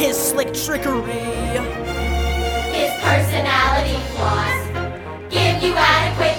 his slick trickery. His personality flaws give you adequate